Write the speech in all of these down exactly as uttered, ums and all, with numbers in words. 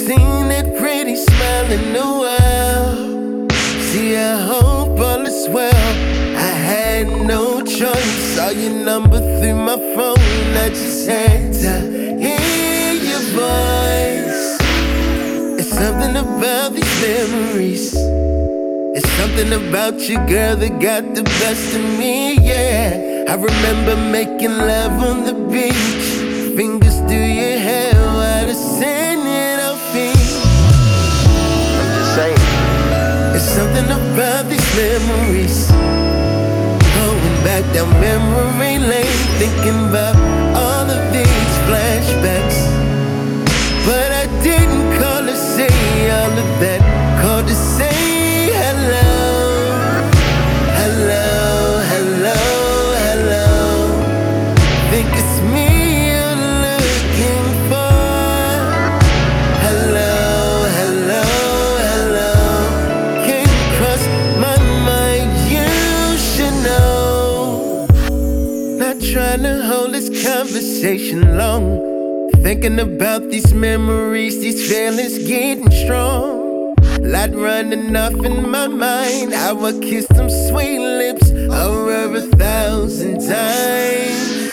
seen that pretty smile in a while. See, I hope all is well. I had no choice. Saw your number through my phone. I just had to hear your voice. It's something about these memories. It's something about you, girl, that got the best of me, yeah. I remember making love on the beach, fingers through your hair while the sand hit our feet. I'm just saying. It's something about these memories. Going back down memory lane, thinking about all of these flashbacks. But I didn't call to say all of that. Called to say hello, hello, hello, hello. Think it's me you're looking for. Hello, hello, hello. Came across my mind, you should know. Not trying to hold this conversation long. Thinking about these memories, these feelings getting strong. Lot running off in my mind. How I kissed them sweet lips over a thousand times.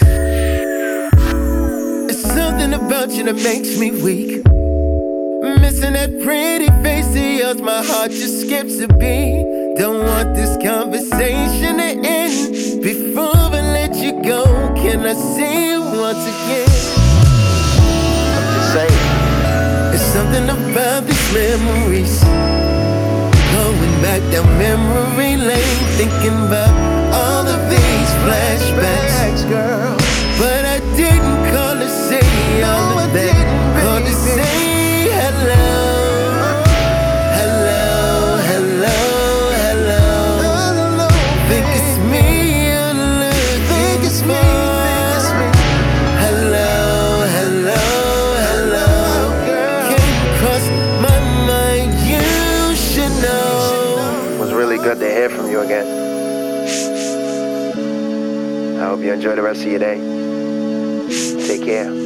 It's something about you that makes me weak. Missing that pretty face of yours, my heart just skips a beat. Don't want this conversation to end. Before I let you go, can I see you once again? Saying. It's something about these memories. Going back down memory lane, thinking about all of these flashbacks, girl. But I didn't call to say all of that. Called to say hello. Hello, hello, hello. Think it's me you're looking for. Hello, hello. Good to hear from you again. I hope you enjoy the rest of your day. Take care.